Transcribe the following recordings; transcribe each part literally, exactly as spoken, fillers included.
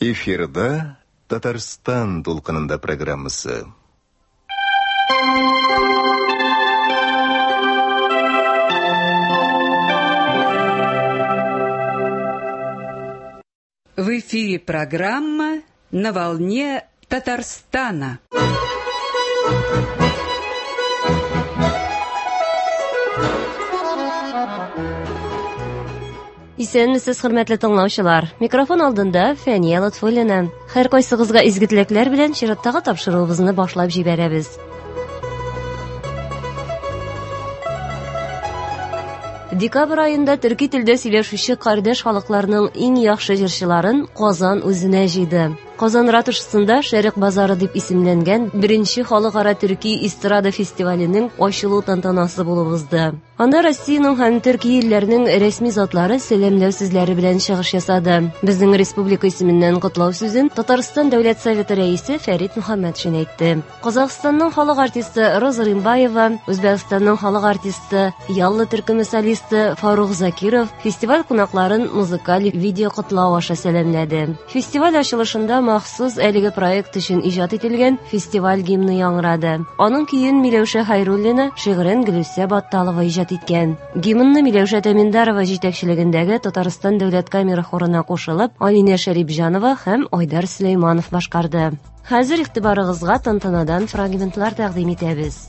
Эфирда Татарстан толкынында программасы. В эфире программа «На волне Татарстана». Исәнмесез, хөрмәтле тыңлаучылар. Микрофон алдында Фәния Лотфуллина. Һәр кайсыгызга изге теләкләр белән чираттагы тапшыруыбызны башлап җибәрәбез. Декабрь айында төрки телдә сөйләшүче кардәш халыкларның иң яхшы җырчыларын Казан үзенә җыйды. Казан ратушасында Шәрык базары дип исемләнгән беренче халыкара төрки эстрада фестиваленең ачылу тантанасы булып узды. Анда Россиянең һәм Төркия илләренең рәсми затлары сәламләү сүзләре белән чыгыш ясады. Безнең республика исеменнән котлау сүзен Татарстан Дәүләт Советы рәисе Фәрит Мөхәммәтшин әйтте. Казакъстанның халык артисты Роза Римбаева, Үзбәкстанның халык артисты, яллы төркеме солисты Фарух Закиров фестиваль кунакларын музыкаль видео котлау аша сәламләде. Фестиваль ачылышында махсус әлеге проект өчен иҗат ителгән фестиваль гимны яңгырады. Аның көен Миләүшә Хайруллина, шигырен Гөлүсә Батталова иҗат иткән. Гимнны Миләүшә Тәминдарова җитәкчелегендәге Татарстан дәүләт камера хорына кушылып, Алинә Шәрипҗанова һәм Айдар Сөләйманов башкарды. Хәзер игътибарыгызга тантанадан фрагментлар тәкъдим итәбез.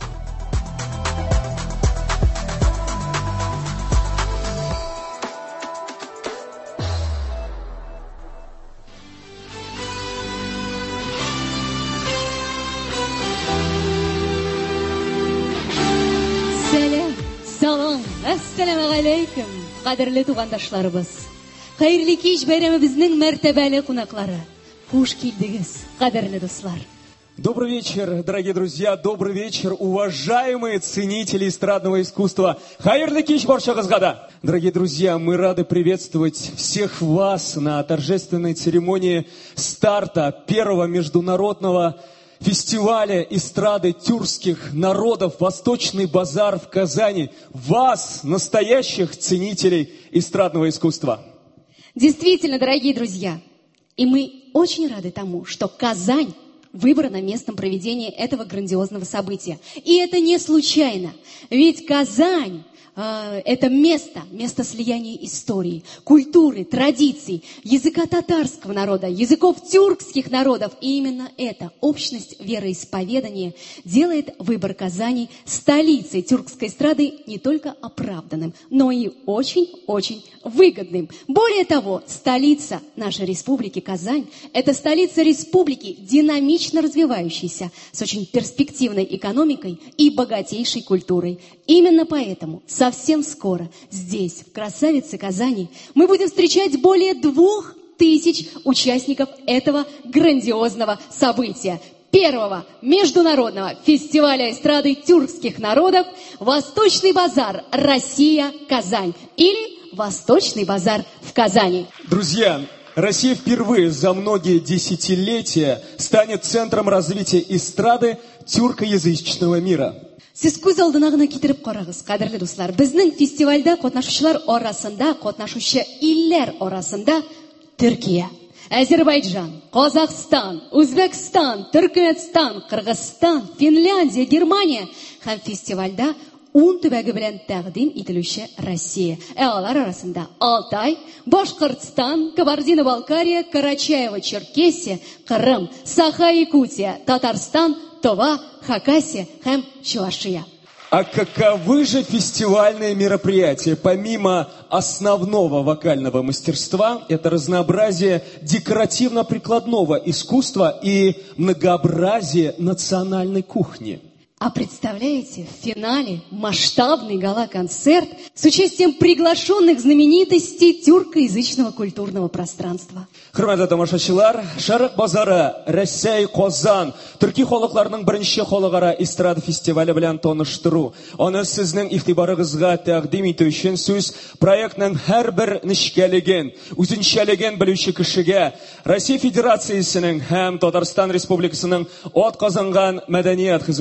Ассаламу алейкум, кадерле тугандашларыбыз. Хәерле кич бәйрәмебезнең мәртәбәле кунаклары. Хуш килдегез, кадерле дуслар. Добрый вечер, дорогие друзья, добрый вечер, уважаемые ценители эстрадного искусства. Хәерле кич барчагызга да. Дорогие друзья, мы рады приветствовать всех вас на торжественной церемонии старта первого международного фестиваля эстрады тюркских народов «Восточный базар» в Казани. Вас, настоящих ценителей эстрадного искусства. Действительно, дорогие друзья, и мы очень рады тому, что Казань выбрана местом проведения этого грандиозного события. И это не случайно, ведь Казань э, это место, место слияния истории, культуры, традиций, языка татарского народа, языков тюркских народов. И именно эта общность вероисповедания делает выбор Казани столицей тюркской эстрады не только оправданным, но и очень-очень выгодным. Более того, столица нашей республики Казань – это столица республики, динамично развивающейся, с очень перспективной экономикой и богатейшей культурой. Именно поэтому совсем скоро здесь, в красавице Казани, мы будем встречать более двух тысяч участников этого грандиозного события. Первого международного фестиваля эстрады тюркских народов «Восточный базар. Россия. Казань» или «Восточный базар в Казани». Друзья, Россия впервые за многие десятилетия станет центром развития эстрады тюркоязычного мира. Сез күз алдына гына китереп карагыз, кадерле дуслар. Безнең фестивальдә катнашучылар арасында, катнашучы илләр арасында Төркия, Азербайджан, Казакъстан, Үзбәкстан, Төркменстан, Кыргызстан, Финляндия, Германия һәм фестивальдә ун төбәге белән тәкъдим ителүче Россия. Ә алар арасында Алтай, Башкортстан, Кабардино-Балкария, Карачаево-Черкесия, Крым, Саха-Якутия, Татарстан, Тува, Хакасия һәм Чувашия. А каковы же фестивальные мероприятия? Помимо основного вокального мастерства, это разнообразие декоративно-прикладного искусства и многообразие национальной кухни. А представляете, в финале масштабный гала-концерт с участием приглашенных знаменитостей тюркоязычного культурного пространства. Хөрмәтле тамашачылар, Шәрык базары, Рәсәй, Казан, төрки халыкларының беренче халыкара эстрада фестивале белән таныштыру. Аны сезнең игътибарыгызга тәкъдим итү өчен сүз проектның һәрбер нечкәлеген, үзенчәлеген белүче кешегә, Россия Федерациясенең һәм Татарстан Республикасының атказанган мәдәният хезмәткәре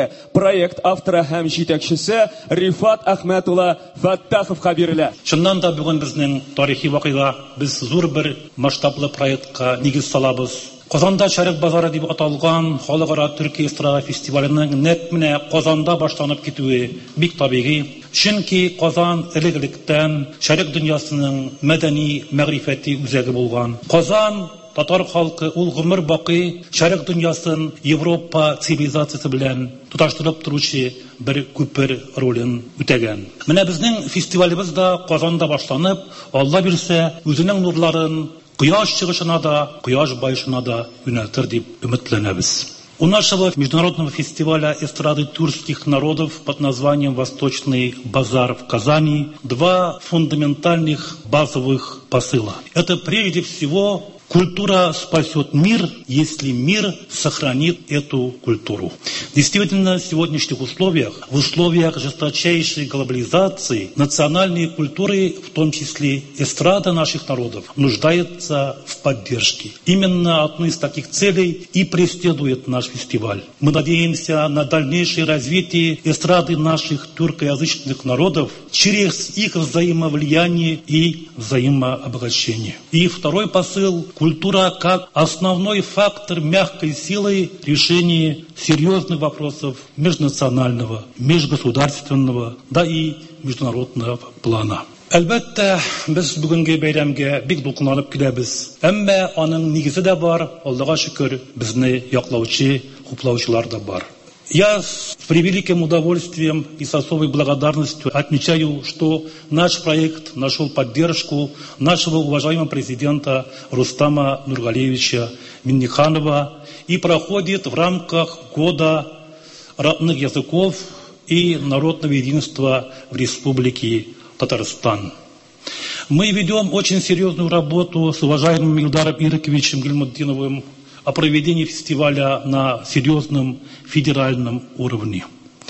хәле проект авторы һәм җитәкчесе Рифат Ахмәтулла Фаттаховка бирелә. Шуннан да бүген безнең тарихи вакыйга, без зур бер масштаблы проектка нигез салабыз. Казанда Шәрык базары дип аталган халыкара Төркия эстрада фестиваленең нәкъ менә Казанда башланып китүе бик табигый. Чөнки Казан элек-электән Шәрык дөньясының мәдәни, мәгърифәти үзәге булган. Казан татар халкы ул гомер бакый Шәрык дөньясын Европа цивилизациясе белән тоташтырып торучы бер күпер ролен үтәгән. Менә безнең фестивалебез да Казанда башланып, Алла бирсә, үзенең нурларын Кояш чыгышына да, кояш байышына да юнәлтер дип өметләнәбез. У нашего международного фестиваля эстрады тюркских народов под названием «Восточный базар» в Казани два фундаментальных базовых посыла. Это прежде всего культура спасет мир, если мир сохранит эту культуру. Действительно, в сегодняшних условиях, в условиях жесточайшей глобализации, национальные культуры, в том числе эстрада наших народов, нуждаются в поддержке. Именно одну из таких целей и преследует наш фестиваль. Мы надеемся на дальнейшее развитие эстрады наших тюркоязычных народов через их взаимовлияние и взаимообогащение. И второй посыл – культура как основной фактор мягкой силы решения серьезных вопросов межнационального, межгосударственного, да и международного плана. Әлбәттә, без бүгенге бәйрәмгә бик дулкынланып киләбез. Әмма аның нигезе дә бар, Аллаһка шөкер, безне яклаучы, хуплаучылар да бар. Я с превеликим удовольствием и с особой благодарностью отмечаю, что наш проект нашел поддержку нашего уважаемого президента Рустама Нургалиевича Минниханова и проходит в рамках Года родных языков и народного единства в Республике Татарстан. Мы ведем очень серьезную работу с уважаемым Ильдаром Ирыковичем Гильмутдиновым о проведении фестиваля на серьезном федеральном уровне.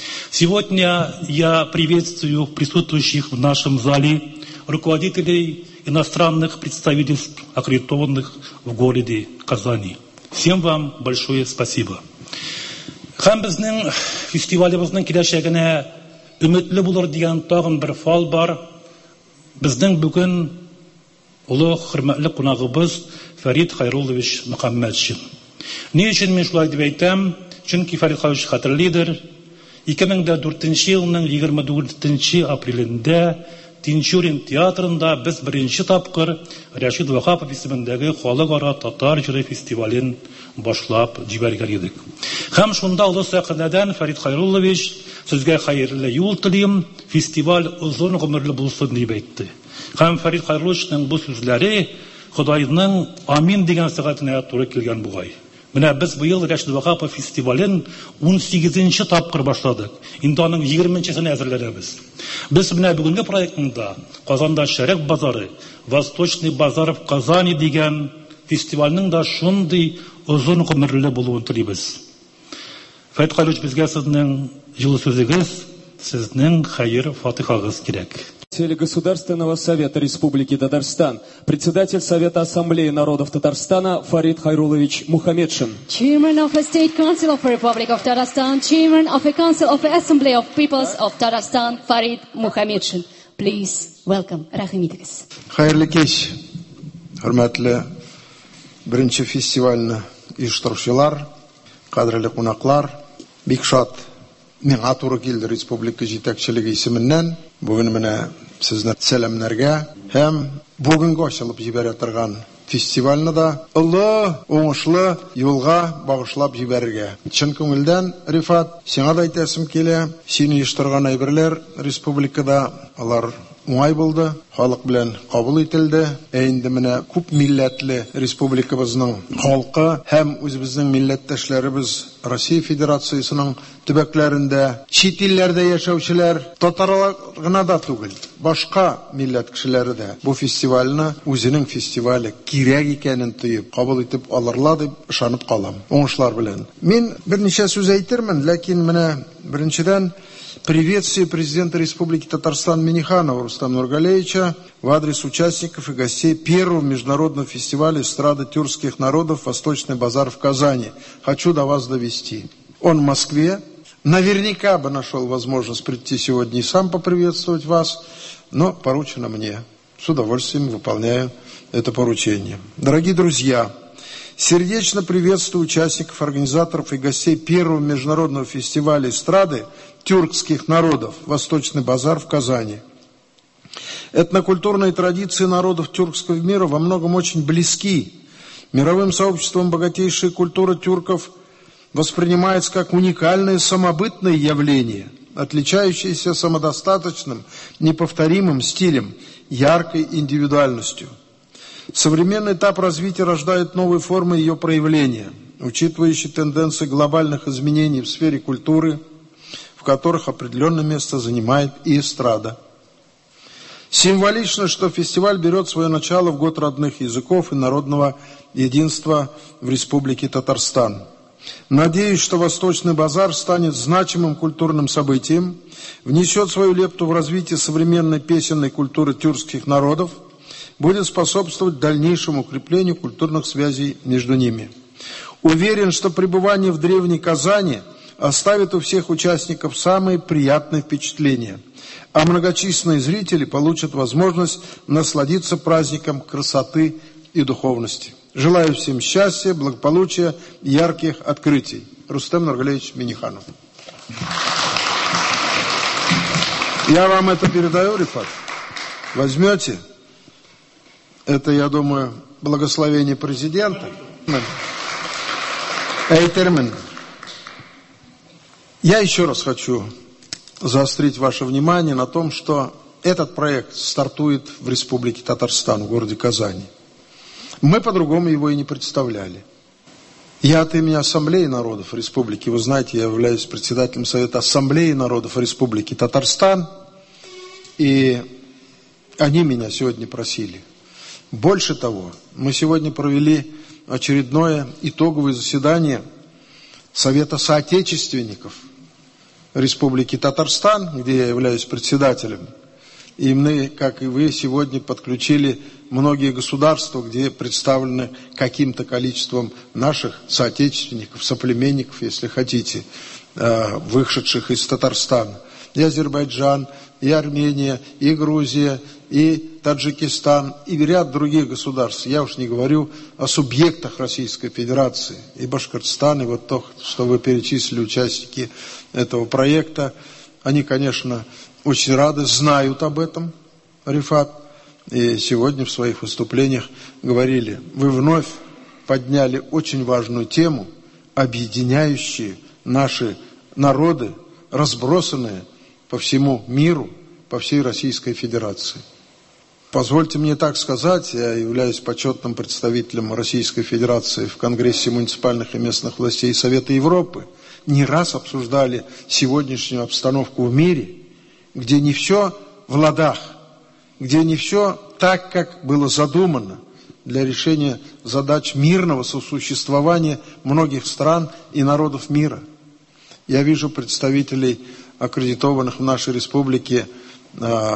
Сегодня я приветствую присутствующих в нашем зале руководителей иностранных представительств, аккредитованных в городе Казани. Всем вам большое спасибо. Һәм безнең фестивалебезнең киләчәгенә өметле булыр дигән тагын бер фал бар. Безнең бүген улы хөрмәтле кунагыбыз Фәрит Хайруллович Мөхәммәтшин. Ни өчен мин шулай дип әйтәм? Чөнки Фәрит Хайруллович хәтерлидер. ике мең дүртенче елның егерме дүртенче апрелендә Тинчурин театрында без беренче тапкыр Рәшид Вахапов исемендәге халыкара татар җыры фестивален башлап җибәргән идек. Һәм шунда улы сәхнәдән Фәрит Хайруллович сезгә хәерле юл телим, фестиваль озын гомерле булсын дип әйтте. Һәм Фәрит Хайрулловичның бу сүзләре Худайның амин дигән сәгатенә туры килгән бугай. Менә без быел Рәшид Вахапов фестивален ун сигезенче тапкыр башладык. Инде аның егерменчесенә әзерләнәбез. Без менә бүгенге проектында Казанда Шәрык базары, Восточный базар в Казани дигән фестивальнең да шундый озын гомерле булуын телибез. Фәрит Хайруллович, безгә сезнең җылы сүзегез, сезнең хәер фатихагыз кирәк. Государственного совета Республики Татарстан, председатель Совета Ассамблеи народов Татарстана Фарид Хайруллович Мухаммедшин. Chairman of the State Council of the Republic of Tatarstan, Chairman of the Council of the Assembly of Peoples of Tatarstan, Фарид Мухаммедшин. Please welcome. Рәхим итегез. Хәерле кич, хөрмәтле беренче фестивальне оештыручылар, кадерле кунаклар, бик шат миңа туры килде республика җитәкчелеге исеменнән. Бүген менә сезне сәламнәргә һәм бүгенге ачылып җибәрә торган фестивальне да олы, уңышлы юлга багышлап җибәрергә. Чын күңелдән, Рифат, сиңа да әйтәсем килә, сине оештырган әйберләр республикада алар уңай булды, халык белән кабул ителде. Ә инде менә күп милләтле республикабызның халкы һәм үзебезнең милләттәшләребез Россия Федерациясының төбәкләрендә, чит илләрдә яшәүчеләр, татарлар гына да түгел, башка милләт кешеләре дә бу фестивальне үзенең фестивале кирәк икәнен тоеп, кабул итеп алырлар дип ышанып калам. Уңышлар белән. Мин берничә сүз әйтермен, ләкин менә беренчедән приветствие президента Республики Татарстан Минниханова Рустама Нургалиевича в адрес участников и гостей первого международного фестиваля эстрады тюркских народов «Восточный базар» в Казани. Хочу до вас довести. Он в Москве, Наверняка бы нашел возможность прийти сегодня и сам поприветствовать вас, но поручено мне. С удовольствием выполняю это поручение. Дорогие друзья, сердечно приветствую участников, организаторов и гостей первого международного фестиваля эстрады тюркских народов «Восточный базар» в Казани. Этнокультурные традиции народов тюркского мира во многом очень близки. Мировым сообществом богатейшая культура тюрков воспринимается как уникальное самобытное явление, отличающееся самодостаточным, неповторимым стилем, яркой индивидуальностью. Современный этап развития рождает новые формы ее проявления, учитывающие тенденции глобальных изменений в сфере культуры, в которых определенное место занимает и эстрада. Символично, что фестиваль берет свое начало в год родных языков и народного единства в Республике Татарстан. Надеюсь, что Восточный базар станет значимым культурным событием, внесет свою лепту в развитие современной песенной культуры тюркских народов, будет способствовать дальнейшему укреплению культурных связей между ними. Уверен, что пребывание в древней Казани оставит у всех участников самые приятные впечатления, а многочисленные зрители получат возможность насладиться праздником красоты и духовности. Желаю всем счастья, благополучия и ярких открытий. Рустем Нургалевич Миниханов. Я вам это передаю, Рифат. Возьмете? Это, я думаю, благословение президента. Эйтермен. Я еще раз хочу заострить ваше внимание на том, что этот проект стартует в Республике Татарстан, в городе Казани. Мы по-другому его и не представляли. Я от имени Ассамблеи народов Республики, вы знаете, я являюсь председателем Совета Ассамблеи народов Республики Татарстан, и они меня сегодня просили. Больше того, мы сегодня провели очередное итоговое заседание Совета соотечественников Республики Татарстан, где я являюсь председателем. И мы, как и вы, сегодня подключили многие государства, где представлены каким-то количеством наших соотечественников, соплеменников, если хотите, вышедших из Татарстана. И Азербайджан, и Армения, и Грузия, и Таджикистан, и ряд других государств. Я уж не говорю о субъектах Российской Федерации, и Башкортостан, и вот то, что вы перечислили, участники этого проекта. Они, конечно, очень рады, знают об этом, Рифат. И сегодня в своих выступлениях говорили, вы вновь подняли очень важную тему, объединяющие наши народы, разбросанные по всему миру, по всей Российской Федерации. Позвольте мне так сказать, я являюсь почетным представителем Российской Федерации в Конгрессе муниципальных и местных властей Совета Европы. Не раз обсуждали сегодняшнюю обстановку в мире, где не все в ладах, где не все так, как было задумано для решения задач мирного сосуществования многих стран и народов мира. Я вижу представителей аккредитованных в нашей республике э,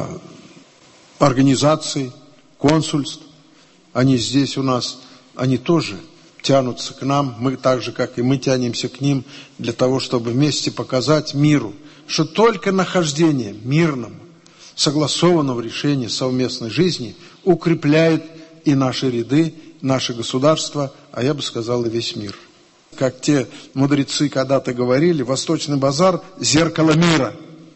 организаций, консульств. Они здесь у нас, они тоже тянутся к нам, мы так же, как и мы тянемся к ним, для того, чтобы вместе показать миру, что только нахождение мирного, согласованного решения совместной жизни укрепляет и наши ряды, наши государства, а я бы сказал, и весь мир. Как те мудрецы когда-то говорили, Восточный базар – зеркало мира.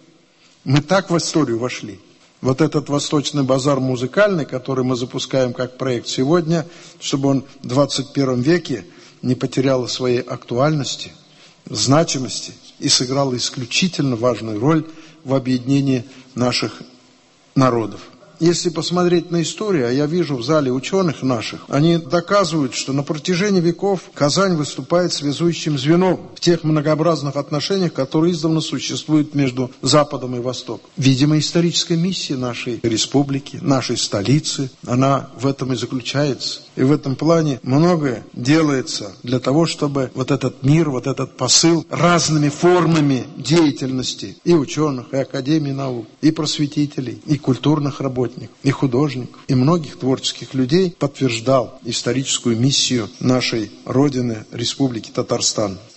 Мы так в историю вошли. Вот этот Восточный базар музыкальный, который мы запускаем как проект сегодня, чтобы он в двадцать первом веке не потерял своей актуальности, значимости и сыграл исключительно важную роль в объединении наших народов. Если посмотреть на историю, а я вижу в зале ученых наших, они доказывают, что на протяжении веков Казань выступает связующим звеном в тех многообразных отношениях, которые издавна существуют между Западом и Востоком. Видимо, историческая миссия нашей республики, нашей столицы, она в этом и заключается. И в этом плане многое делается для того, чтобы вот этот мир, вот этот посыл разными формами деятельности и ученых, и академий наук, и просветителей, и культурных работников, и художников, и многих творческих людей подтверждал историческую миссию нашей Родины, Республики Татарстан.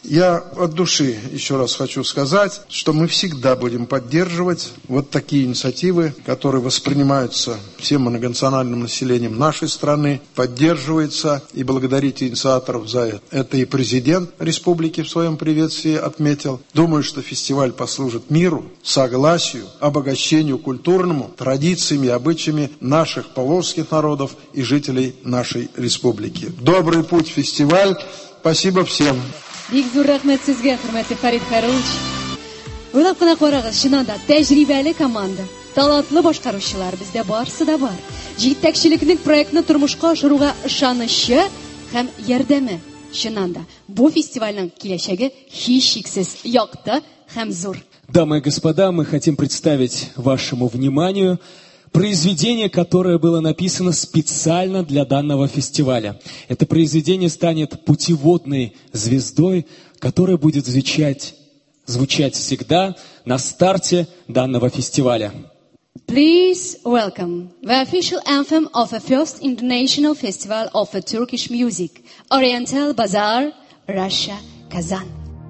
Я от души еще раз хочу сказать, что мы всегда будем поддерживать вот такие инициативы, которые воспринимаются всем многонациональным населением нашей страны, поддерживается, и благодарить инициаторов за это. Это и президент республики в своем приветствии отметил. Думаю, что фестиваль послужит миру, согласию, обогащению культурному, традициями и обычаями наших поволжских народов и жителей нашей республики. Добрый путь, фестиваль. Спасибо всем. Бик зур рәхмәт сезгә, хөрмәтле Фарид Хайруллович. Уйлап кына карагыз, чынында тәҗрибәле команда, талантлы башкаручылар бездә барысы да бар. Җитәкчелекнең проектны тормышка ашыруга ышанычы һәм ярдәме. Чынында бу фестивальнең киләчәге һичшиксез якты һәм зур. Дамы и господа, мы хотим представить вашему вниманию произведение, которое было написано специально для данного фестиваля. Это произведение станет путеводной звездой, которая будет звучать, звучать всегда на старте данного фестиваля. Please welcome the official anthem of the first international festival of Turkish music, Oriental Bazaar, Russia, Kazan.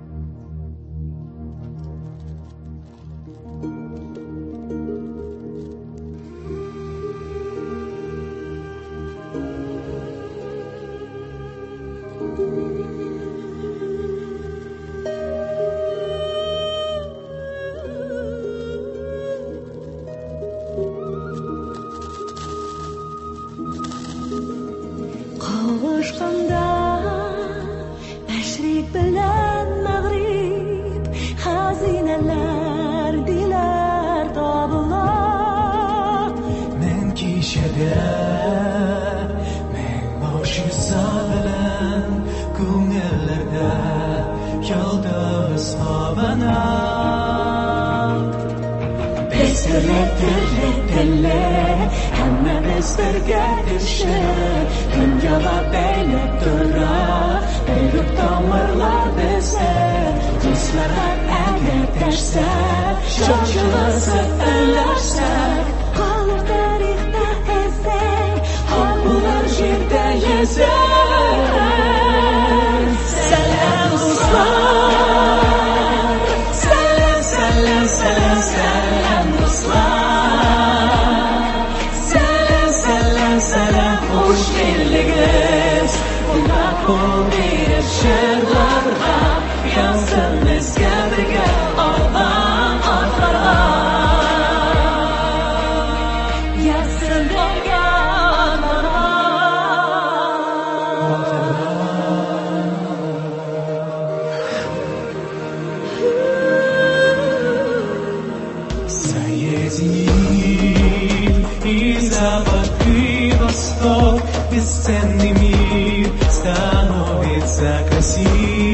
Бесценный мир становится красив.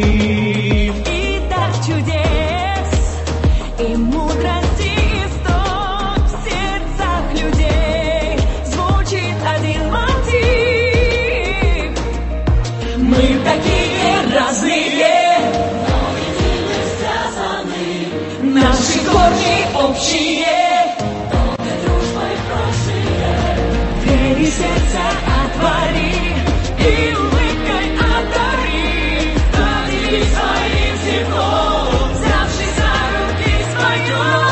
И так чудес, и мудрости исток в сердцах людей звучит один мотив. Мы такие разные, но едины связаны. Наши корни общие, долго дружбой прожили. Двери сердца отвори и улыбкой одари, поделись своим теплом, взявшись за руки споем.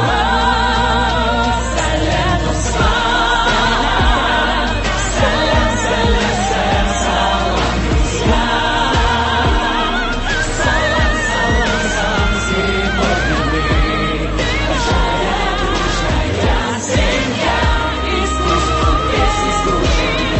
Салям Руслан, салям, салям, салям, салам Руслан, салям, салам, салам, сегодня мы большая дружная семья, искусство песни служит.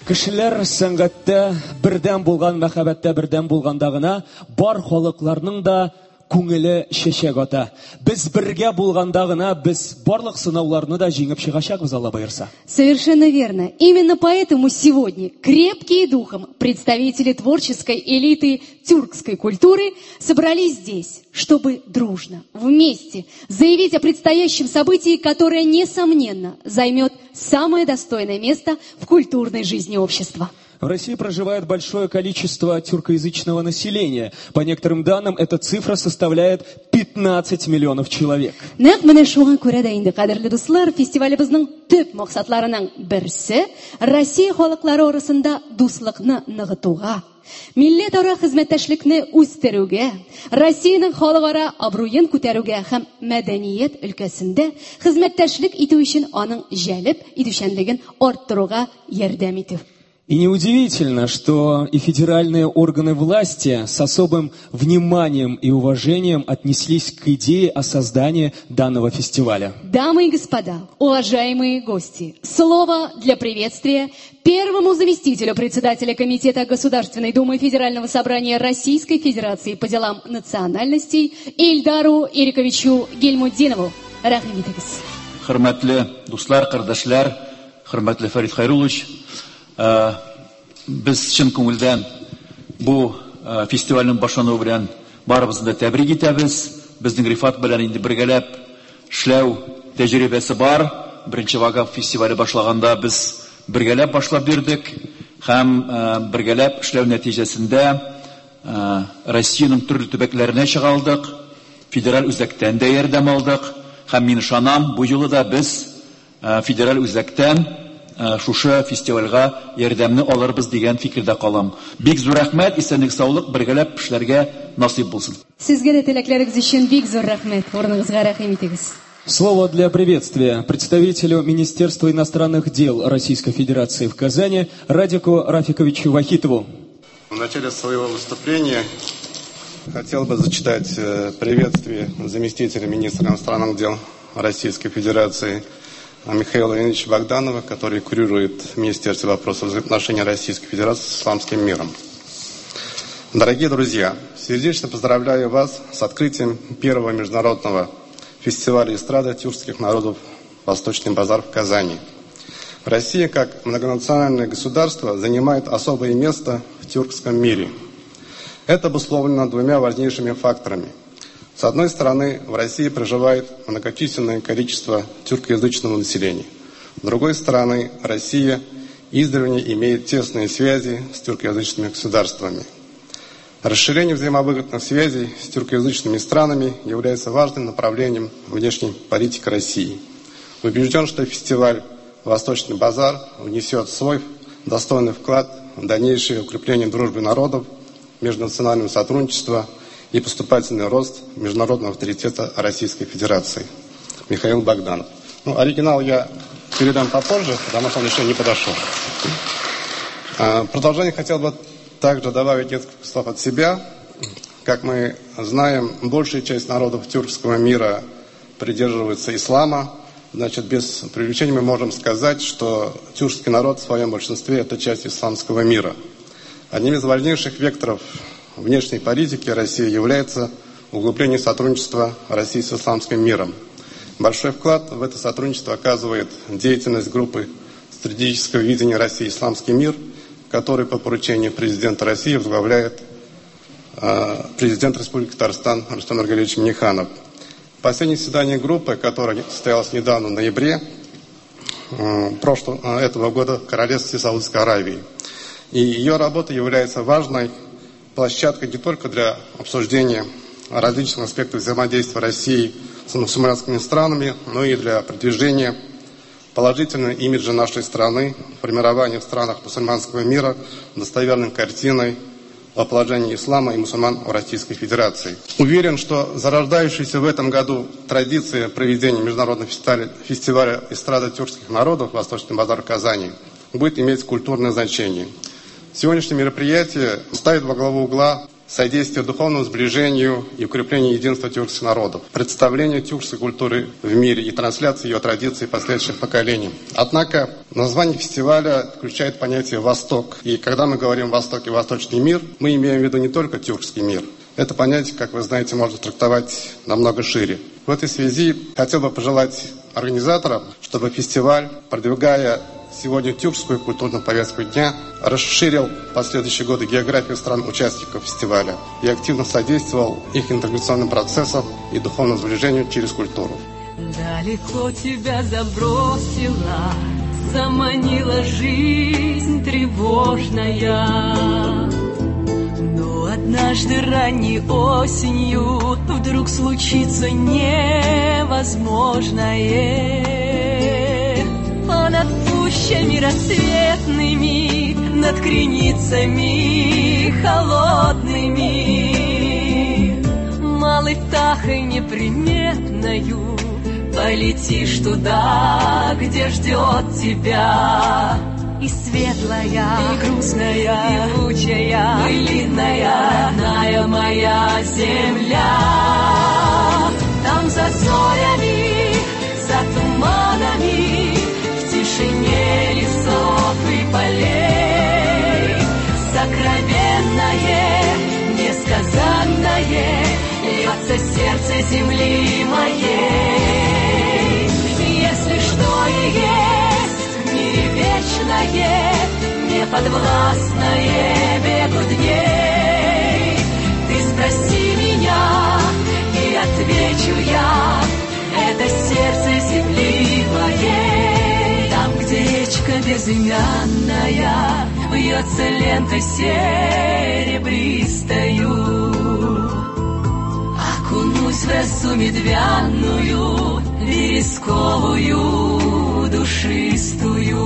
Кешеләр сәнгатьтә бердәм булган, мәхәббәттә бердәм булганда гына бар халыкларның да күңеле чәчәк ата. Без бергә булганда гына без барлык сынауларны да җиңеп чыгачакбыз, Алла боерса. Совершенно верно. Именно поэтому сегодня крепкие духом представители творческой элиты тюркской культуры собрались здесь, чтобы дружно, вместе заявить о предстоящем событии, которое, несомненно, займет самое достойное место в культурной жизни общества. В России проживает большое количество тюркоязычного населения. По некоторым данным, эта цифра составляет пятнадцать миллионов человек. Нәкъ менә шуңа күрә дә инде, кадерле дуслар, фестивалебезнең төп максатларының берсе Россия халыклары арасында дуслыкны ныгытуга, милләтара хезмәттәшлекне үстерүгә, Россиянең халыкара абруен күтәрүгә һәм мәдәният өлкәсендә хезмәттәшлек итү өчен аның җәлеп итүчәнлеген арттыруга ярдәм итү. И неудивительно, что и федеральные органы власти с особым вниманием и уважением отнеслись к идее о создании данного фестиваля. Дамы и господа, уважаемые гости, слово для приветствия первому заместителю председателя Комитета Государственной Думы Федерального собрания Российской Федерации по делам национальностей Ильдару Ириковичу Гильмуддинову. Рәхим итегез. Хөрмәтле дуслар, кардәшләр, хөрмәтле Фәрит Хайруллович, biz чын күңелдән бу фестивальнең башлануы белән барыбызны да тәбрик итәбез. Безнең Рифат белән инде бергәләп эшләү тәҗрибәсе бар. Беренче Вагап фестивале башлаганда без бергәләп башлап бирдек һәм бергәләп эшләү нәтиҗәсендә Россиянең төрле төбәкләренә чыга алдык. Федераль үзәктән дә ярдәм алдык һәм мин ышанам, бу юлы да без федераль үзәктән шушы фестивальгә ярдәмне алырбыз дигән фикердә калам. Бик зур рәхмәт, исәнлек, саулык, бергәләп эшләргә насыйп булсын. Сезгә дә теләкләрегез өчен бик зур рәхмәт. Урыныгызга рәхим итегез. Слово для приветствия представителю Министерства иностранных дел Российской Федерации в Казани Радику Рафиковичу Вахитову. В начале своего выступления хотел бы зачитать приветствие заместителя министра иностранных дел Российской Федерации Михаила Леонидовича Богданова, который курирует Министерство вопросов взаимоотношений Российской Федерации с исламским миром. Дорогие друзья, сердечно поздравляю вас с открытием первого международного фестиваля эстрады тюркских народов «Восточный базар» в Казани. Россия, как многонациональное государство, занимает особое место в тюркском мире. Это обусловлено двумя важнейшими факторами. С одной стороны, в России проживает многочисленное количество тюркоязычного населения. С другой стороны, Россия издревле имеет тесные связи с тюркоязычными государствами. Расширение взаимовыгодных связей с тюркоязычными странами является важным направлением внешней политики России. Убежден, что фестиваль «Восточный базар» внесет свой достойный вклад в дальнейшее укрепление дружбы народов, межнационального сотрудничества и поступательный рост международного авторитета Российской Федерации. Михаил Богданов. Ну, оригинал я передам попозже, потому что он еще не подошел. В продолжение хотел бы также добавить несколько слов от себя. Как мы знаем, большая часть народов тюркского мира придерживается ислама. Значит, без привлечения мы можем сказать, что тюркский народ в своем большинстве – это часть исламского мира. Одним из важнейших векторов внешней политики России является углубление сотрудничества России с исламским миром. Большой вклад в это сотрудничество оказывает деятельность группы стратегического видения России «Исламский мир», который по поручению президента России возглавляет э, президент Республики Татарстан Рустам Нургалиевич Минниханов. Последнее заседание группы, которое состоялось недавно в ноябре э, прошлого, этого года в Королевстве Саудовской Аравии. И ее работа является важной площадкой не только для обсуждения различных аспектов взаимодействия России с мусульманскими странами, но и для продвижения положительного имиджа нашей страны, формирования в странах мусульманского мира достоверной картиной о положении ислама и мусульман в Российской Федерации. Уверен, что зарождающаяся в этом году традиция проведения международного фестиваля, фестиваля эстрады тюркских народов «Восточный базар» в Казани будет иметь культурное значение. Сегодняшнее мероприятие ставит во главу угла содействие духовному сближению и укреплению единства тюркских народов, представление тюркской культуры в мире и трансляции ее традиций последующих поколений. Однако название фестиваля включает понятие «Восток». И когда мы говорим «Восток» и «Восточный мир», мы имеем в виду не только тюркский мир. Это понятие, как вы знаете, можно трактовать намного шире. В этой связи хотел бы пожелать организаторам, чтобы фестиваль, продвигая сегодня тюркскую культурную повестку дня, расширил в последующие годы географию стран-участников фестиваля и активно содействовал их интеграционным процессам и духовному сближению через культуру. Далеко тебя забросила, заманила жизнь тревожная. Но однажды ранней осенью вдруг случится невозможное. А над пущами рассветными, над креницами холодными, малой птахой неприметною полетишь туда, где ждет тебя. И светлая, и грустная, и лучая, былинная, родная моя земля. Там за зорями, за туманами, в тишине лесов и полей, сокровенное, несказанное льется сердце земли моей. Если что и есть в мире вечное, неподвластное бегу дней, ты спроси меня, и отвечу я, это сердце земли моей. Там, где речка безымянная вьется лентой серебристою, окунусь в росу медвяную, вересковую, душистую.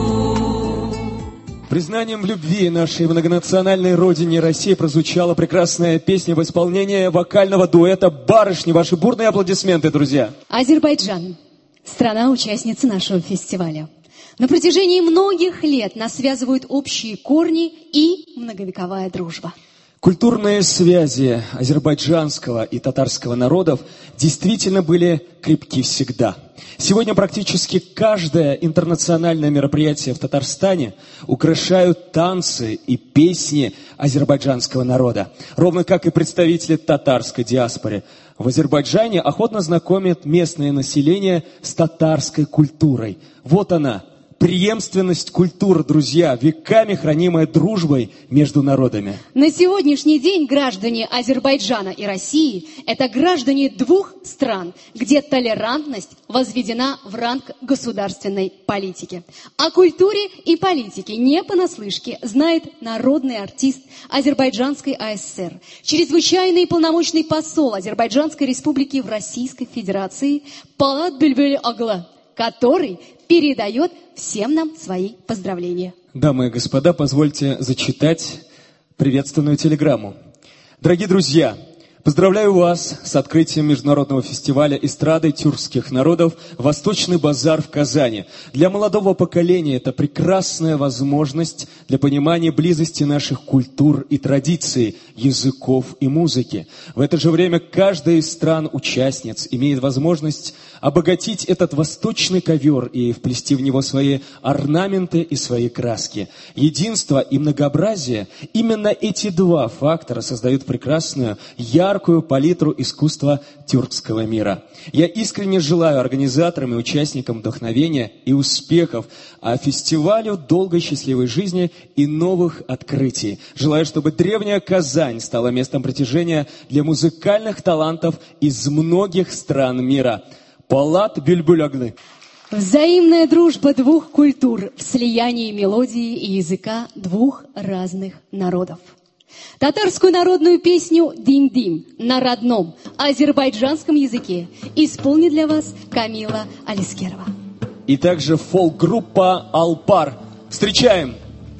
Признанием в любви нашей многонациональной родине России прозвучала прекрасная песня в исполнении вокального дуэта «Барышни». Ваши бурные аплодисменты, друзья. Азербайджан – страна-участница нашего фестиваля. На протяжении многих лет нас связывают общие корни и многовековая дружба. Культурные связи азербайджанского и татарского народов действительно были крепки всегда. Сегодня практически каждое интернациональное мероприятие в Татарстане украшают танцы и песни азербайджанского народа, ровно как и представители татарской диаспоры. В Азербайджане охотно знакомят местное население с татарской культурой. Вот она, преемственность культур, друзья, веками хранимая дружбой между народами. На сегодняшний день граждане Азербайджана и России – это граждане двух стран, где толерантность возведена в ранг государственной политики. О культуре и политике не понаслышке знает народный артист Азербайджанской АСР, чрезвычайный и полномочный посол Азербайджанской Республики в Российской Федерации Полат Бюльбюль Оглы, который передает всем нам свои поздравления. Дамы и господа, позвольте зачитать приветственную телеграмму. Дорогие друзья, поздравляю вас с открытием международного фестиваля эстрады тюркских народов «Восточный базар» в Казани. Для молодого поколения это прекрасная возможность для понимания близости наших культур и традиций, языков и музыки. В это же время каждая из стран-участниц имеет возможность обогатить этот восточный ковер и вплести в него свои орнаменты и свои краски. Единство и многообразие – именно эти два фактора создают прекрасную, яркую палитру искусства тюркского мира. Я искренне желаю организаторам и участникам вдохновения и успехов, а фестивалю долгой счастливой жизни и новых открытий. Желаю, чтобы древняя Казань стала местом притяжения для музыкальных талантов из многих стран мира. Полат Бюльбюль Оглы. Взаимная дружба двух культур в слиянии мелодии и языка двух разных народов. Татарскую народную песню «Дим-дим» на родном азербайджанском языке исполнит для вас Камила Алискерова. И также фолк-группа «Алпар». Встречаем!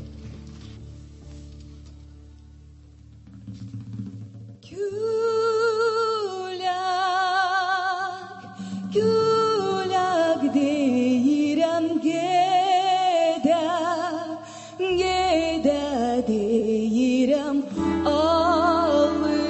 Gülak deyirəm gedə, gedə deyirəm alır.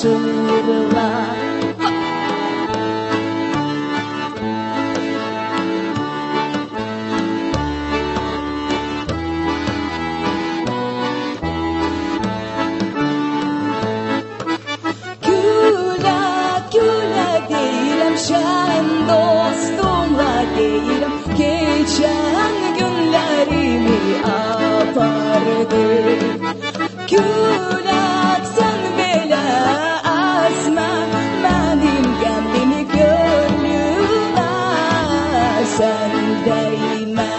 шырла. Şen dostumla değilim, geçen günlerimi apardı. Gülak sen bile asma, benim gönlümü gönlüme sen değme.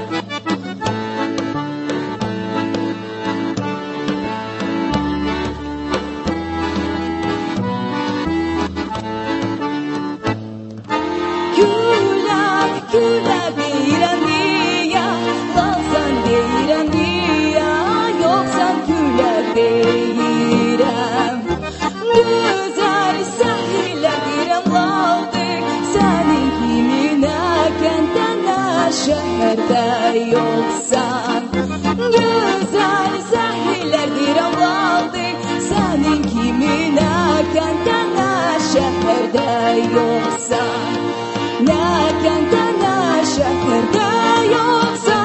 Güle değilen diye, lansan değilen diye, yoksan güle değilen. Güzel sahiller diren kaldık, senin kimine kentene şehirde yoksan. Güzel sahiller diren kaldık, senin kimine kentene şehirde yoksan. Ne kentene şehirde yoksa.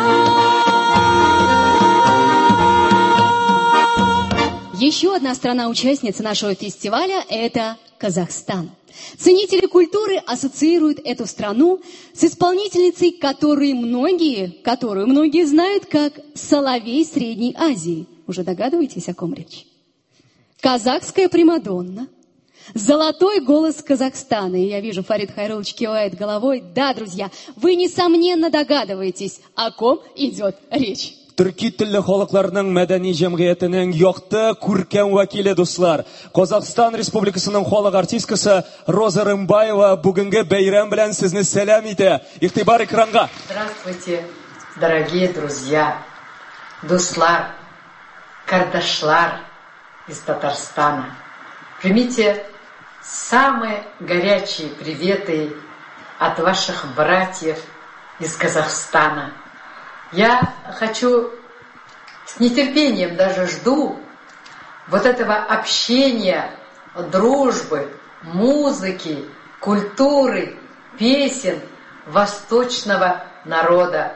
Еще одна страна-участница нашего фестиваля – это Казахстан. Ценители культуры ассоциируют эту страну с исполнительницей, которую многие, которую многие знают как Соловей Средней Азии. Уже догадываетесь, о ком речь? Казахская примадонна. Золотой голос Казахстана. И я вижу, Фарид Хайрулович кивает головой. Да, друзья, вы, несомненно, догадываетесь, о ком идет речь. Түрки тілі халықларының мәдәни жәмғиятының яқты күркәм вәкилі дуслар. Казахстан Республикасының халық артисткасы Роза Рымбаева бүгінгі бәйрәм белән сезне сәлам итә. Игътибар экранга. Здравствуйте, дорогие друзья, дуслар, кардашлар из Татарстана. Примите самые горячие приветы от ваших братьев из Казахстана. Я хочу, с нетерпением даже жду вот этого общения, дружбы, музыки, культуры, песен восточного народа,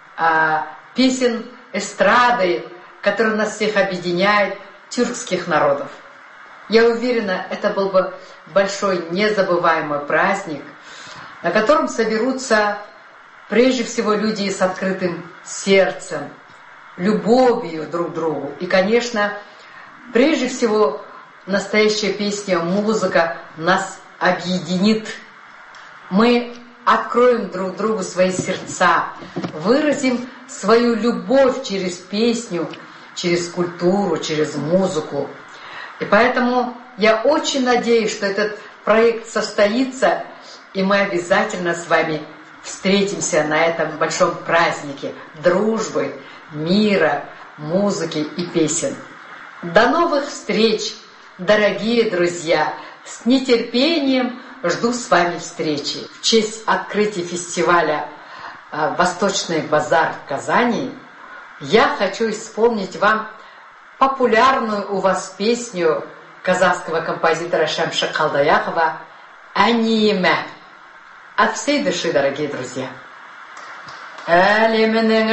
песен эстрады, которые нас всех объединяет, тюркских народов. Я уверена, это был бы большой незабываемый праздник, на котором соберутся прежде всего люди с открытым сердцем, любовью друг к другу. И, конечно, прежде всего настоящая песня, музыка нас объединит. Мы откроем друг другу свои сердца, выразим свою любовь через песню, через культуру, через музыку. И поэтому я очень надеюсь, что этот проект состоится, и мы обязательно с вами встретимся на этом большом празднике дружбы, мира, музыки и песен. До новых встреч, дорогие друзья! С нетерпением жду с вами встречи. В честь открытия фестиваля «Восточный базар» в Казани я хочу исполнить вам популярную у вас песню казахского композитора Шамши Қалдаяқова «Әниме». От всей души, дорогие друзья. Әлемнің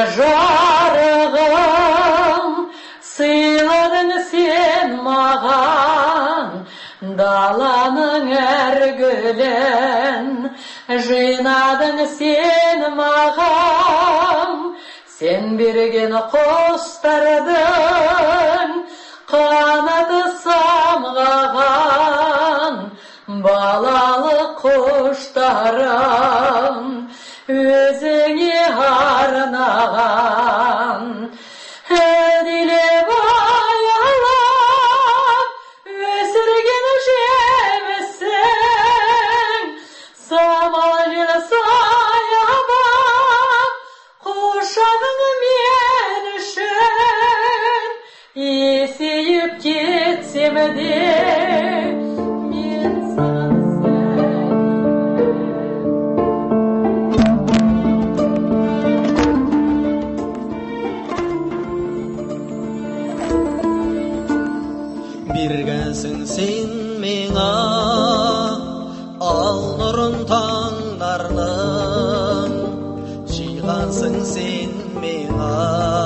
жарығын сыйладың сен маған, даланың әр гүлін жинадың сен маған, сен берген құстардың қанаты самғаған, балалы құштарым өзіңе арнаған. Әділеп аялап өсірген жемісің, самал жел саябап құшағың мен үшін, есейіп кетсем де Бергенсің сен миңа ал нұрын таңдарның жиғансың сен миңа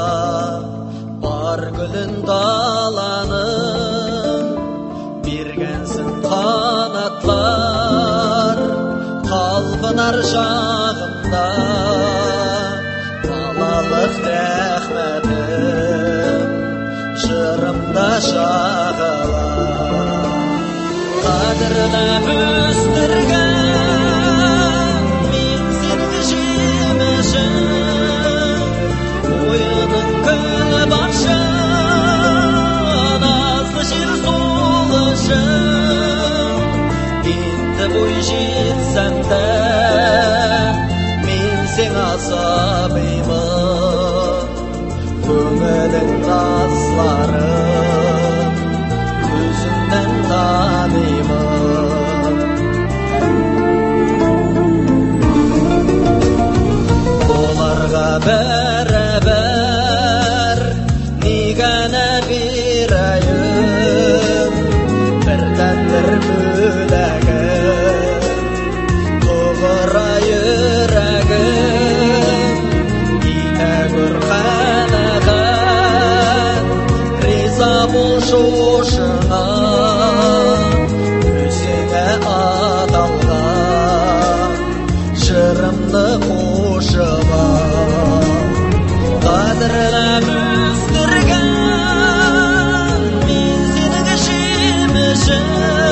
бар гүлін даланың бергенсің қанатлар қалпынар шағында балалық рәхметім жырымда шағала қадірлеп өстірген мен сенің жемешім ойының күл бақшы назлы жер солышым енді бой жетсем де мен сен асабымын көңілің назларым көзіңнен танимын оларға бәрібір негені берейін бірден бір бөлегін тұғыра жүрегін ите көр қанағын риза бол шошыңа өзіңе аталған жырымды қошыма қадірлеп өстірген мен сенің жемішім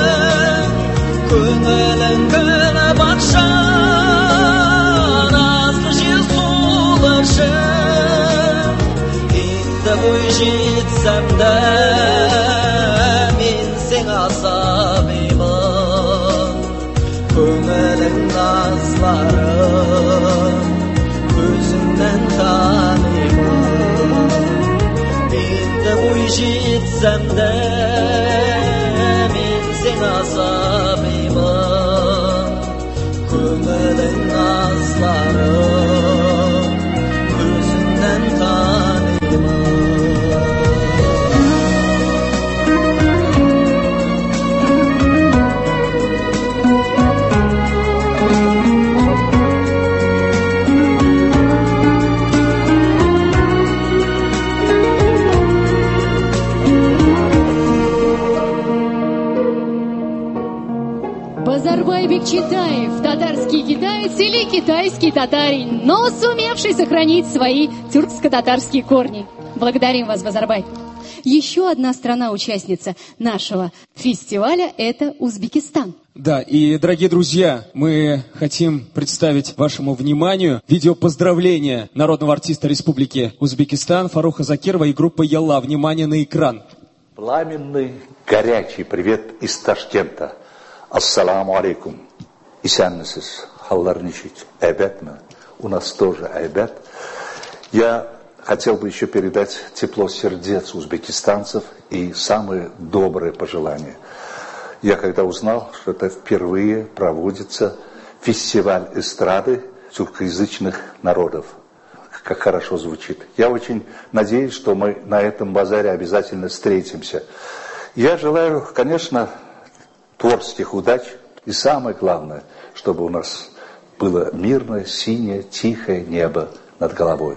көңілің күн бақша назлы жел солышым енді бой жетсем де мен сен асабымын көңілің назларым көзіңнен танимын енді бой жетсем де мен сен асабымын көңілің назларым көзіңнен танимын Базарбайбек Читаев, татарский китаец или китайский татарин, но сумевший сохранить свои тюркско-татарские корни. Благодарим вас, Базарбай. Еще одна страна-участница нашего фестиваля – это Узбекистан. Да, и, дорогие друзья, мы хотим представить вашему вниманию видео поздравления народного артиста Республики Узбекистан Фаруха Закирова и группы Ялла. Внимание на экран. Пламенный, горячий привет из Ташкента. Ассаламу алейкум. Исәнмесез, халлар ничек? Әйбәтме? У нас тоже әйбәт. Я хотел бы еще передать тепло сердец узбекистанцев и самые добрые пожелания. Я когда узнал, что это впервые проводится фестиваль эстрады тюркоязычных народов. Как хорошо звучит. Я очень надеюсь, что мы на этом базаре обязательно встретимся. Я желаю, конечно, творческих удач. И самое главное, чтобы у нас было мирное, синее, тихое небо над головой.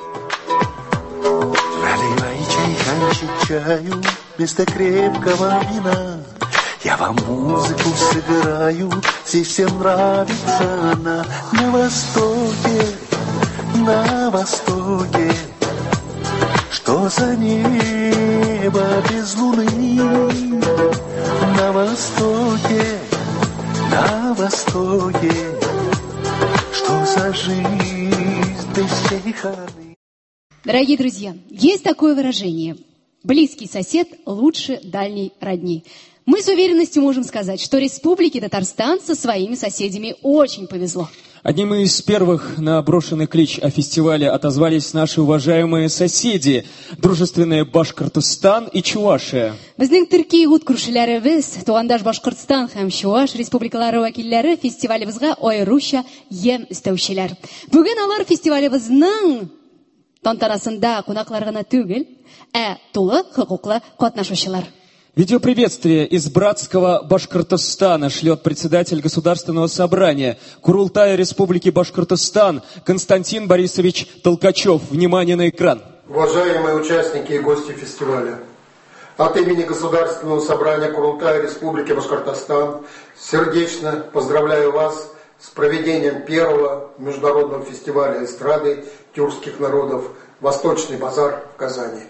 Наливай чайханчик чаю вместо крепкого вина. Я вам музыку сыграю, здесь всем нравится она. На востоке, на востоке, что за небо без луны. На востоке, на востоке, что за жизнь без всей ханы. Дорогие друзья, есть такое выражение: близкий сосед лучше дальней родни. Мы с уверенностью можем сказать, что Республике Татарстан со своими соседями очень повезло. Одним из первых на брошенный клич о фестивале отозвались наши уважаемые соседи, дружественные Башкортостан и Чувашия. Безнең Төркия ут күршеләребез, тугандаш Башкортстан һәм Чуваш республикалары вәкилләре фестивалебезгә аеруча ям өстәүчеләр. Бүген алар фестивалебезнең тантанасында кунаклар гына түгел, ә тулы хокуклы катнашучылар. Видеоприветствие из братского Башкортостана шлет председатель Государственного собрания Курултая Республики Башкортостан Константин Борисович Толкачев. Внимание на экран. Уважаемые участники и гости фестиваля, от имени Государственного собрания Курултая Республики Башкортостан сердечно поздравляю вас с проведением первого международного фестиваля эстрады тюркских народов «Восточный базар» в Казани.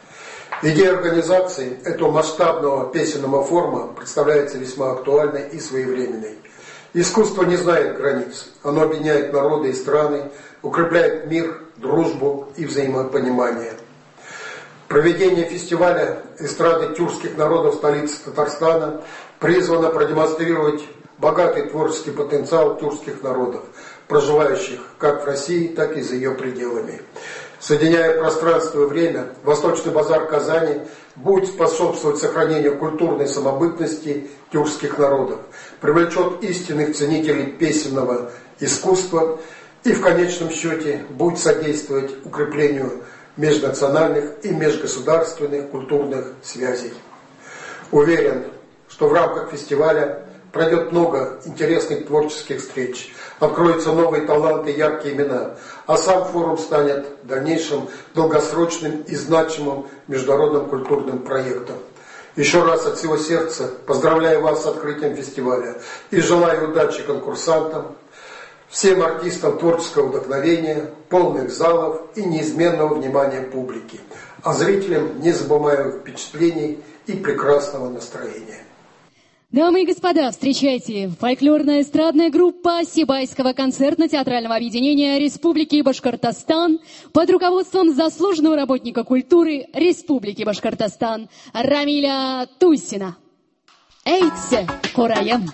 Идея организации этого масштабного песенного форума представляется весьма актуальной и своевременной. Искусство не знает границ, оно объединяет народы и страны, укрепляет мир, дружбу и взаимопонимание. Проведение фестиваля эстрады тюркских народов в столице Татарстана призвано продемонстрировать богатый творческий потенциал тюркских народов, проживающих как в России, так и за ее пределами. Соединяя пространство и время, Восточный базар Казани будет способствовать сохранению культурной самобытности тюркских народов, привлечет истинных ценителей песенного искусства и в конечном счете будет содействовать укреплению межнациональных и межгосударственных культурных связей. Уверен, что в рамках фестиваля пройдет много интересных творческих встреч, откроются новые таланты и яркие имена, а сам форум станет дальнейшим долгосрочным и значимым международным культурным проектом. Еще раз от всего сердца поздравляю вас с открытием фестиваля и желаю удачи конкурсантам, всем артистам творческого вдохновения, полных залов и неизменного внимания публики, а зрителям незабываемых впечатлений и прекрасного настроения. Дамы и господа, встречайте, фольклорная эстрадная группа Сибайского концертно-театрального объединения Республики Башкортостан под руководством заслуженного работника культуры Республики Башкортостан Рамиля Тусина. Эйтсе, Кораям!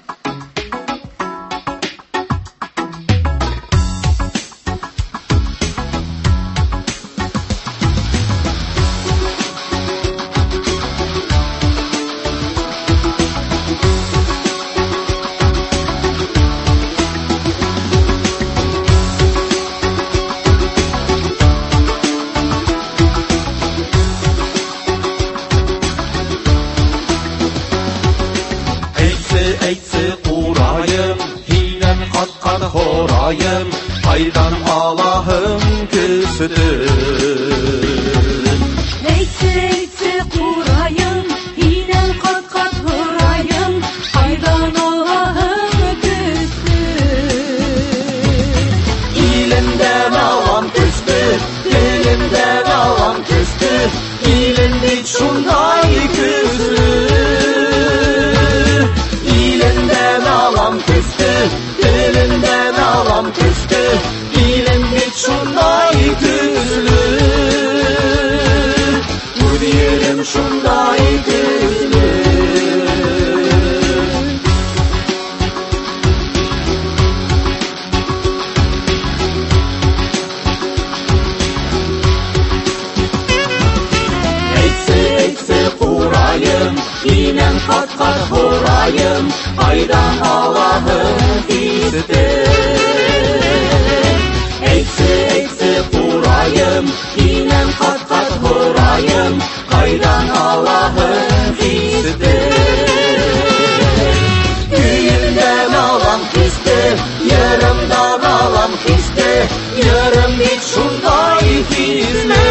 Horayım, haydan Allah'ım küsüdür. Eytse eytse kurayım, inen kat kat horayım, haydan Allah'ım küsüdür. İlimden avam küstü, dilimden avam küstü, ilimdik şunday küstü. İlimden avam küstü, dilimden avam küstü, ilimdik şunday küslü. Bu diyelim şunday küslü. Eytse eytse kurayım, inen kat kat horayım, haydan Allah'ım ister. Eytse eytse kurayım, inen kat kat horayım, haydan Allah'ım ister. Güyümden alam kiste, yarımdan alam kiste, yarım hiç şunday kiste.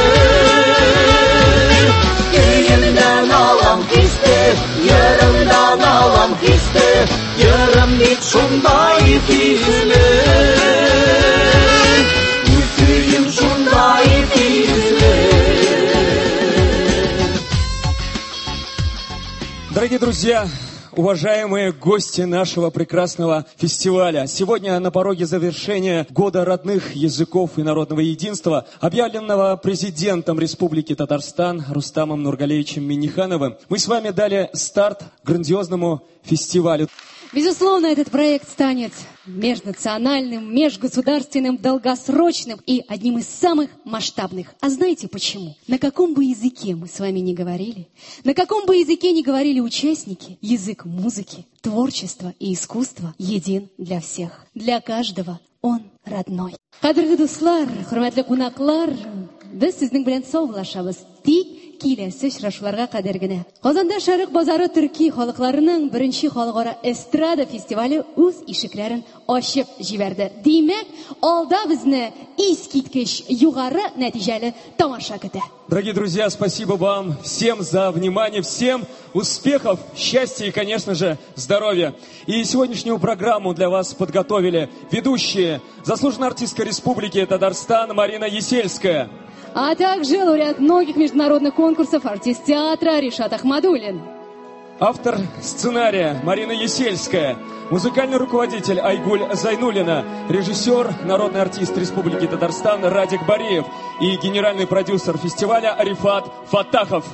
Güyümden alam kiste, yarımdan alam kiste, yarım hiç şunday kiste. Müsüyüm şunday kiste. Дорогие друзья, уважаемые гости нашего прекрасного фестиваля, сегодня на пороге завершения Года родных языков и народного единства, объявленного президентом Республики Татарстан Рустамом Нургалеевичем Миннихановым, мы с вами дали старт грандиозному фестивалю. Безусловно, этот проект станет межнациональным, межгосударственным, долгосрочным и одним из самых масштабных. А знаете почему? На каком бы языке мы с вами ни говорили, на каком бы языке ни говорили участники, язык музыки, творчества и искусства един для всех. Для каждого он родной. Кадрлы дуслар, хурматлы кунаклар, біз сіздің белән саулашабыз. Тик киләсе очрашуларга кадәр генә. Казанда Шәрык базары төрки халыкларының беренче халыкара эстрада фестивале үз ишекләрен ачып җибәрде. Димәк, алда безне искиткеч югары нәтиҗәле тамаша көтә. Дорогие друзья, спасибо вам всем за внимание, всем успехов, счастья и, конечно же, здоровья. И сегодняшнюю программу для вас подготовили ведущие, заслуженная артистка Республики Татарстан Марина Есельская. А также лауреат многих международных конкурсов, артист театра Ришат Ахмадуллин. Автор сценария Марина Есельская, музыкальный руководитель Айгуль Зайнуллина, режиссер, народный артист Республики Татарстан Радик Бариев и генеральный продюсер фестиваля Рифат Фаттахов.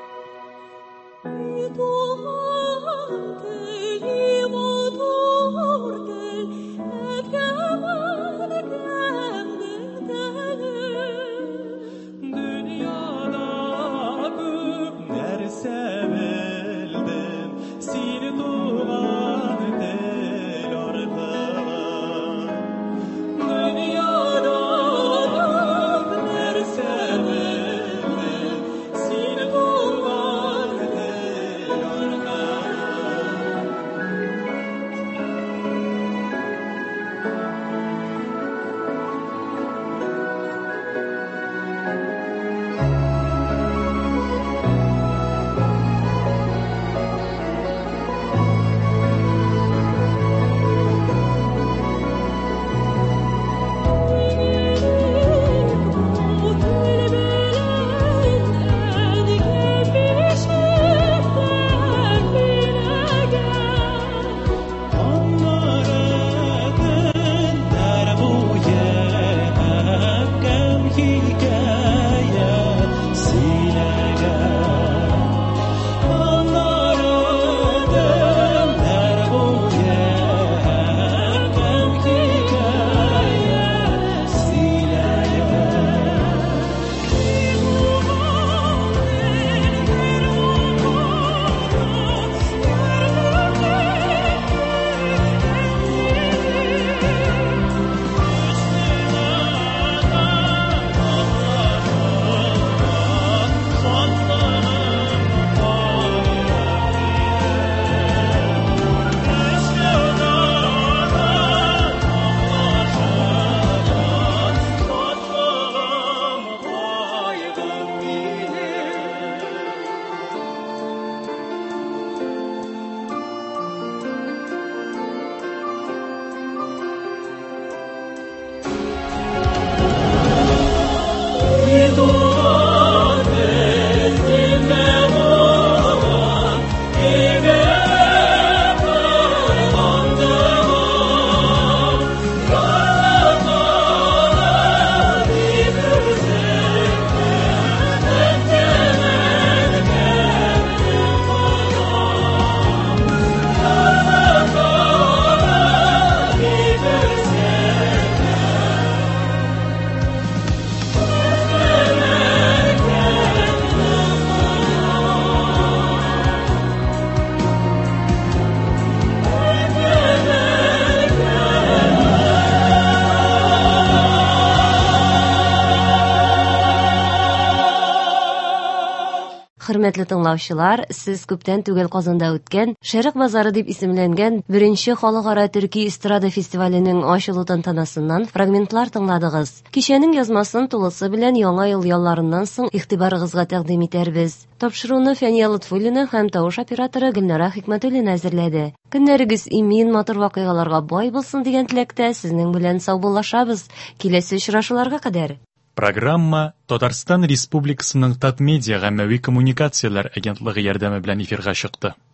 Хөрмәтле тыңлаучылар, сез күптән түгел Казанда үткән Шәрык базары дип исемләнгән беренче халыкара төрки эстрада фестиваленең ачылу тантанасыннан фрагментлар тыңладыгыз. Кичәнең язмасын тулысы белән яңа ел ялларыннан соң игътибарыгызга тәкъдим итәрбез. Тапшыруны Фәния Лутфуллина һәм тавыш операторы Гөлнара Хикмәтуллина әзерләде. Көннәрегез имин, матур вакыйгаларга бай булсын дигән теләктә сезнең белән саубуллашабыз. Киләсе очрашуларга кадәр. Программа Татарстан Республикасының Татмедиа гаммәви коммуникацияләр агентлыгы ярдәме белән эфирга чыкты.